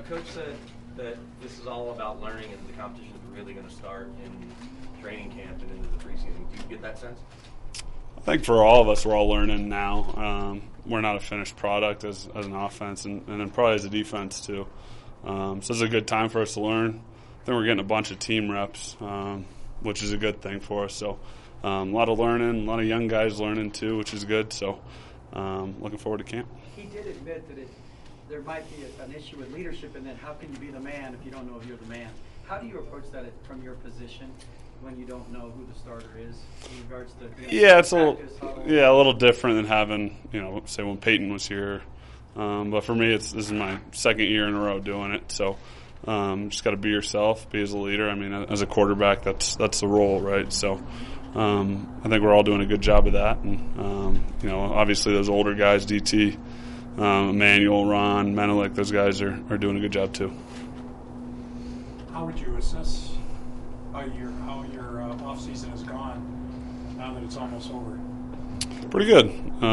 Coach said that this is all about learning and the competition is really going to start in training camp and into the preseason. Do you get that sense? I think for all of us, we're all learning now. We're not a finished product as an offense and then probably as a defense too. So it's a good time for us to learn. I think we're getting a bunch of team reps, which is a good thing for us. So a lot of learning, a lot of young guys learning too, which is good. So looking forward to camp. He did admit that there might be an issue with leadership, and then how can you be the man if you don't know if you're the man? How do you approach that from your position when you don't know who the starter is in regards to it's practice, a little different than having, say when Peyton was here. But for me, this is my second year in a row doing it. So just got to be yourself, be as a leader. I mean, as a quarterback, that's the role, right? So I think we're all doing a good job of that. And, obviously those older guys, DT, Emmanuel, Ron, Menelik, those guys are doing a good job too. How would you assess how your off season has gone now that it's almost over? Pretty good.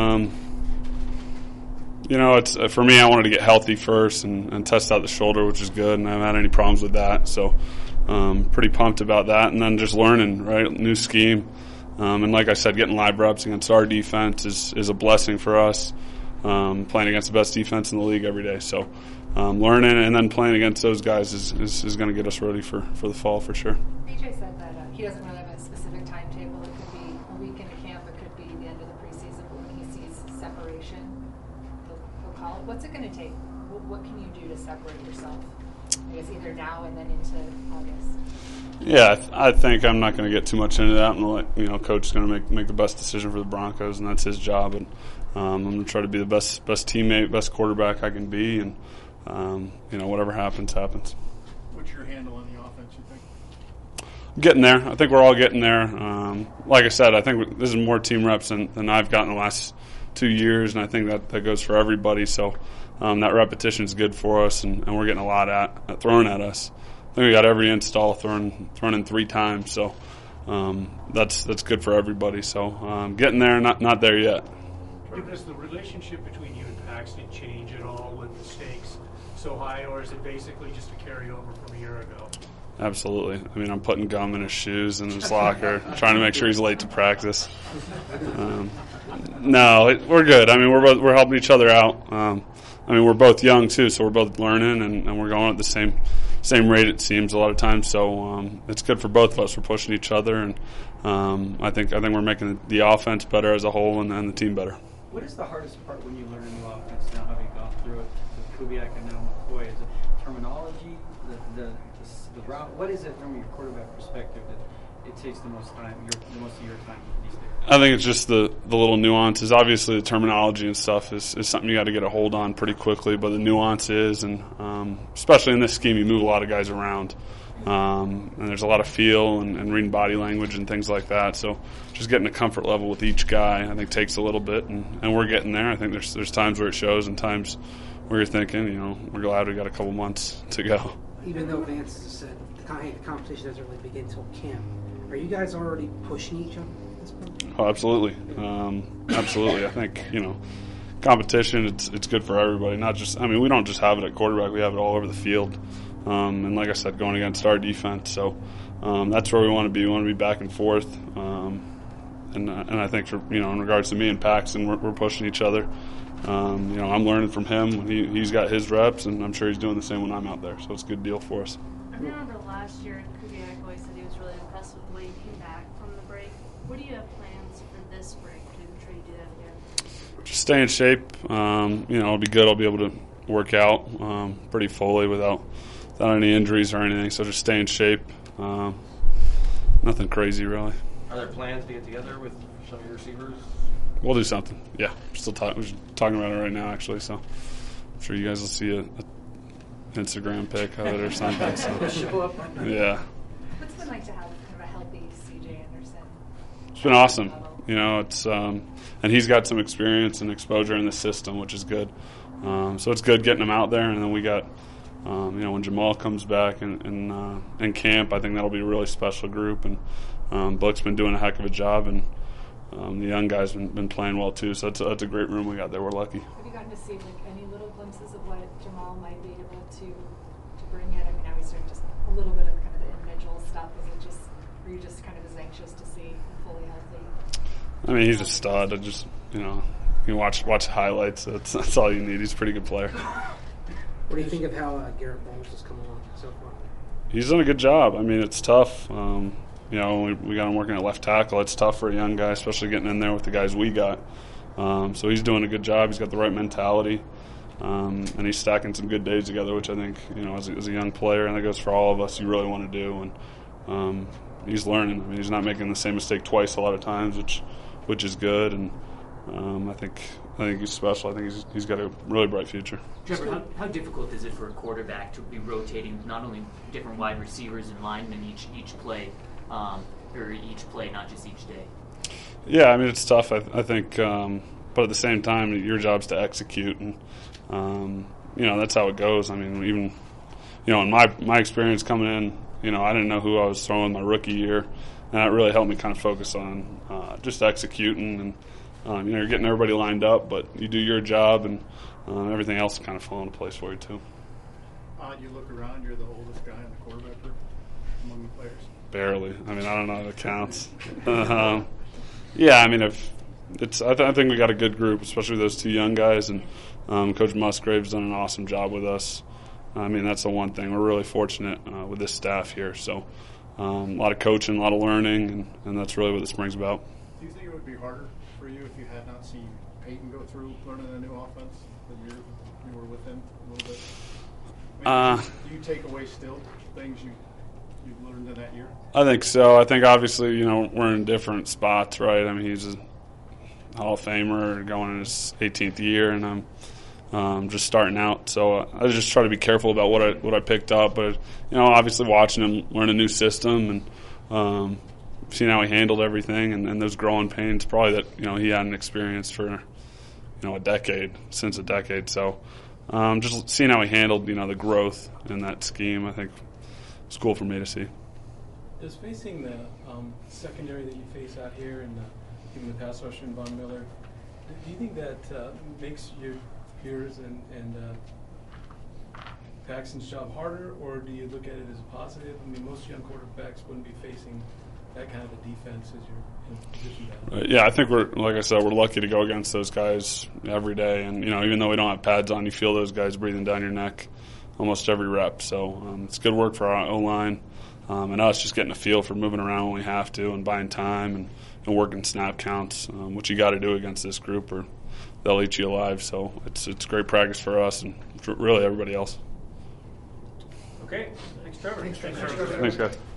It's for me. I wanted to get healthy first and test out the shoulder, which is good, and I haven't had any problems with that. So, pretty pumped about that. And then just learning, right, new scheme, and like I said, getting live reps against our defense is a blessing for us. Playing against the best defense in the league every day. So learning and then playing against those guys is going to get us ready for the fall for sure. BJ said that he doesn't really have a specific timetable. It could be a week into camp. It could be the end of the preseason. But when he sees separation, he'll call it. What's it going to take? What can you do to separate yourself? I guess either now and then into August. Yeah, I think I'm not going to get too much into that. I'm going to let Coach is going to make the best decision for the Broncos, and that's his job. And I'm going to try to be the best teammate, best quarterback I can be, and whatever happens. What's your handle on the offense, you think? Getting there. I think we're all getting there. Like I said, I think this is more team reps than I've gotten the last 2 years, and I think that goes for everybody. So that repetition is good for us, and we're getting a lot thrown at us. I think we got every install thrown in 3 times, so that's good for everybody. So getting there, not there yet. Does the relationship between you and Paxton change at all with the stakes so high, or is it basically just a carryover from a year ago? Absolutely. I mean, I'm putting gum in his shoes in his locker, trying to make sure he's late to practice. We're good. I mean, we're helping each other out. We're both young too, so we're both learning, and we're going at the same rate it seems a lot of times. So it's good for both of us. We're pushing each other, and I think we're making the offense better as a whole, and the team better. What is the hardest part when you learn a new offense now, having gone through it with Kubiak and now McCoy? Is it terminology, the route? What is it from your quarterback perspective that it takes the most time, most of your time these days? I think it's just the little nuances. Obviously, the terminology and stuff is something you got to get a hold on pretty quickly, but the nuances, and especially in this scheme, you move a lot of guys around. And there's a lot of feel and reading body language and things like that. So just getting a comfort level with each guy, I think, takes a little bit, and we're getting there. I think there's times where it shows and times where you're thinking, we're glad we got a couple months to go. Even though Vance has said the competition doesn't really begin until camp, are you guys already pushing each other at this point? Oh, absolutely. Absolutely. I think, competition, it's good for everybody. We don't just have it at quarterback. We have it all over the field. And like I said, going against our defense. So that's where we want to be. We want to be back and forth. And I think in regards to me and Paxton, we're pushing each other. I'm learning from him. He's got his reps, and I'm sure he's doing the same when I'm out there. So it's a good deal for us. I remember last year, Kubiak always said he was really impressed with the way you came back from the break. What do you have plans for this break to try to do that again? Just stay in shape. It'll be good. I'll be able to work out pretty fully without any injuries or anything. So just stay in shape. Nothing crazy, really. Are there plans to get together with some of your receivers? We'll do something. Yeah, we're talking about it right now, actually. So I'm sure you guys will see a Instagram pic of it or something. So. Yeah. What's it been like to have kind of a healthy C.J. Anderson? It's been awesome. It's and he's got some experience and exposure in the system, which is good. So it's good getting him out there, and then we got. When Jamal comes back in camp, I think that'll be a really special group. And Buck's been doing a heck of a job, and the young guys been playing well too. So that's a great room we got there. We're lucky. Have you gotten to see any little glimpses of what Jamal might be able to to bring in? I mean, now he's doing just a little bit of kind of the individual stuff. Were you just kind of as anxious to see him fully healthy? I mean, he's a stud. I just, you can watch highlights. That's all you need. He's a pretty good player. What do you think of how Garrett Bowles has come along so far? He's done a good job. I mean, it's tough. We got him working at left tackle. It's tough for a young guy, especially getting in there with the guys we got. So he's doing a good job. He's got the right mentality, and he's stacking some good days together, which I think, as a young player, and that goes for all of us, you really want to do. And he's learning. I mean, he's not making the same mistake twice a lot of times, which is good. And I think he's special. I think he's got a really bright future. Trevor, how difficult is it for a quarterback to be rotating not only different wide receivers and linemen each play, or each play, not just each day? Yeah, I mean, it's tough. I think, but at the same time, your job's to execute, and that's how it goes. I mean, even in my experience coming in, I didn't know who I was throwing my rookie year, and that really helped me kind of focus on just executing, and you're getting everybody lined up, but you do your job, and everything else kind of fall into place for you too. You look around, you're the oldest guy in the quarterback group among the players. Barely. I mean, I don't know if it counts. Yeah, I mean, I think we got a good group, especially those two young guys, and Coach Musgrave's done an awesome job with us. I mean, that's the one thing. We're really fortunate with this staff here. So a lot of coaching, a lot of learning, and that's really what this brings about. Do you think it would be harder for you if you had not seen Peyton go through learning a new offense the year you were with him a little bit? Do you take away still things you've learned in that year? I think so. I think obviously, we're in different spots, right? I mean, he's a Hall of Famer going in his 18th year, and I'm just starting out. So I just try to be careful about what I picked up. But obviously watching him learn a new system and seeing how he handled everything, and those growing pains, probably that he hadn't experienced for a decade. So just seeing how he handled the growth in that scheme, I think it's cool for me to see. Does facing the secondary that you face out here and even the pass rusher in Von Miller, do you think that makes yours and Paxton's job harder, or do you look at it as a positive? I mean, most young quarterbacks wouldn't be facing that kind of a defense as you're in position down. Yeah, I think we're lucky to go against those guys every day, and even though we don't have pads on, you feel those guys breathing down your neck almost every rep. So it's good work for our O-line and us just getting a feel for moving around when we have to and buying time and working snap counts, which you got to do against this group or they'll eat you alive. So it's great practice for us and for really everybody else. Okay. Thanks, Trevor. Thanks, guys.